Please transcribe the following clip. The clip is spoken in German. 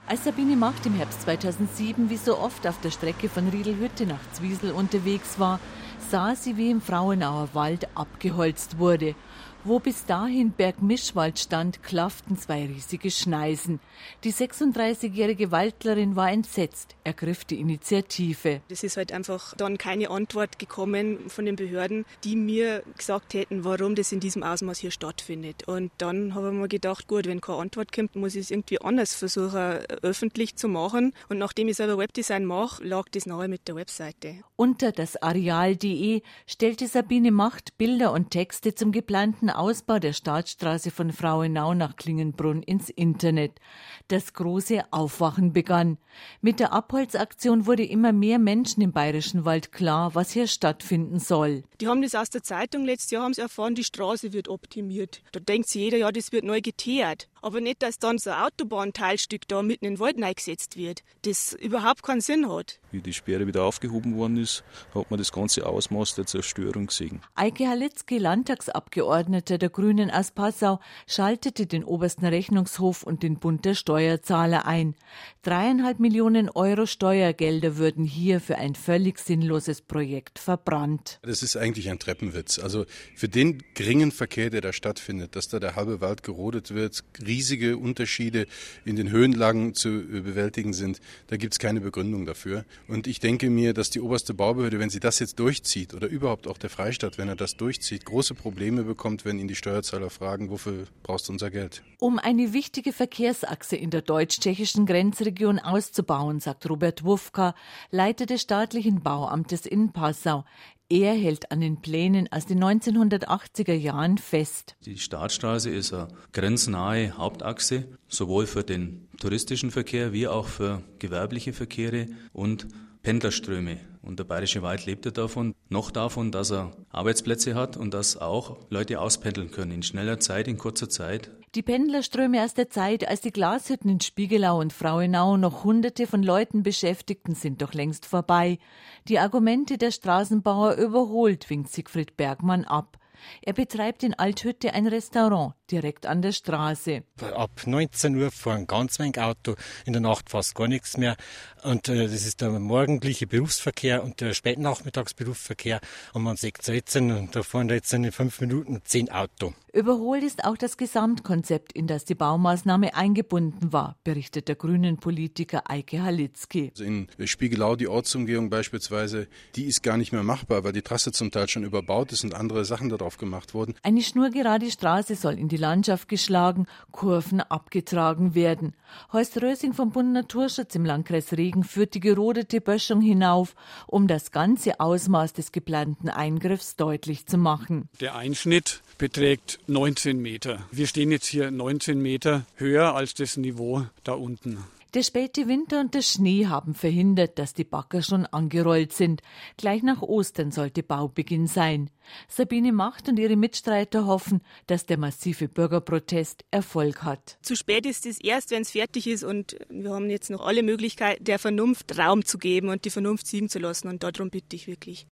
Als Sabine Macht im Herbst 2007 wie so oft auf der Strecke von Riedelhütte nach Zwiesel unterwegs war, sah sie, wie im Frauenauer Wald abgeholzt wurde. Wo bis dahin Bergmischwald stand, klafften zwei riesige Schneisen. Die 36-jährige Waldlerin war entsetzt, ergriff die Initiative. Es ist halt einfach dann keine Antwort gekommen von den Behörden, die mir gesagt hätten, warum das in diesem Ausmaß hier stattfindet. Und dann habe ich mir gedacht, gut, wenn keine Antwort kommt, muss ich es irgendwie anders versuchen, öffentlich zu machen. Und nachdem ich selber Webdesign mache, lag das nahe mit der Webseite. Unter das Areal.de stellte Sabine Macht Bilder und Texte zum geplanten Ausbau der Startstraße von Frauenau nach Klingenbrunn ins Internet. Das große Aufwachen begann. Mit der Abholzaktion wurde immer mehr Menschen im Bayerischen Wald klar, was hier stattfinden soll. Die haben das aus der Zeitung, letztes Jahr haben sie erfahren, die Straße wird optimiert. Da denkt sich jeder, ja, das wird neu geteert. Aber nicht, dass dann so ein Autobahnteilstück da mitten in den Wald reingesetzt wird, das überhaupt keinen Sinn hat. Wie die Sperre wieder aufgehoben worden ist, hat man das ganze Ausmaß der Zerstörung gesehen. Eike Halitzky, Landtagsabgeordneter der Grünen aus Passau, schaltete den obersten Rechnungshof und den Bund der Steuerzahler ein. 3,5 Millionen Euro Steuergelder würden hier für ein völlig sinnloses Projekt verbrannt. Das ist eigentlich ein Treppenwitz. Also für den geringen Verkehr, der da stattfindet, dass da der halbe Wald gerodet wird, riesige Unterschiede in den Höhenlagen zu bewältigen sind, da gibt es keine Begründung dafür. Und ich denke mir, dass die oberste Baubehörde, wenn sie das jetzt durchzieht oder überhaupt auch der Freistaat, wenn er das durchzieht, große Probleme bekommt, wenn ihn die Steuerzahler fragen, wofür brauchst du unser Geld? Um eine wichtige Verkehrsachse in der deutsch-tschechischen Grenzregion auszubauen, sagt Robert Wufka, Leiter des staatlichen Bauamtes in Passau. Er hält an den Plänen aus den 1980er Jahren fest. Die Startstraße ist eine grenznahe Hauptachse, sowohl für den touristischen Verkehr wie auch für gewerbliche Verkehre und Pendlerströme. Und der Bayerische Wald lebt ja davon, dass er Arbeitsplätze hat und dass auch Leute auspendeln können in schneller Zeit, in kurzer Zeit. Die Pendlerströme aus der Zeit, als die Glashütten in Spiegelau und Frauenau noch Hunderte von Leuten beschäftigten, sind doch längst vorbei. Die Argumente der Straßenbauer überholt, winkt Siegfried Bergmann ab. Er betreibt in Althütte ein Restaurant direkt an der Straße. Ab 19 Uhr fahren ganz wenig Auto, in der Nacht fast gar nichts mehr. Und das ist der morgendliche Berufsverkehr und der Spätnachmittagsberufsverkehr. Und man sieht es jetzt, und da fahren jetzt in 5 Minuten 10 Auto. Überholt ist auch das Gesamtkonzept, in das die Baumaßnahme eingebunden war, berichtet der Grünen-Politiker Eike Halitzky. Also in Spiegelau die Ortsumgehung beispielsweise, die ist gar nicht mehr machbar, weil die Trasse zum Teil schon überbaut ist und andere Sachen darauf gemacht wurden. Eine schnurgerade Straße soll in die Landschaft geschlagen, Kurven abgetragen werden. Horst Rösing vom Bund Naturschutz im Landkreis Regen führt die gerodete Böschung hinauf, um das ganze Ausmaß des geplanten Eingriffs deutlich zu machen. Der Einschnitt beträgt 19 Meter. Wir stehen jetzt hier 19 Meter höher als das Niveau da unten. Der späte Winter und der Schnee haben verhindert, dass die Bagger schon angerollt sind. Gleich nach Ostern sollte Baubeginn sein. Sabine Macht und ihre Mitstreiter hoffen, dass der massive Bürgerprotest Erfolg hat. Zu spät ist es erst, wenn es fertig ist, und wir haben jetzt noch alle Möglichkeiten, der Vernunft Raum zu geben und die Vernunft siegen zu lassen, und darum bitte ich wirklich.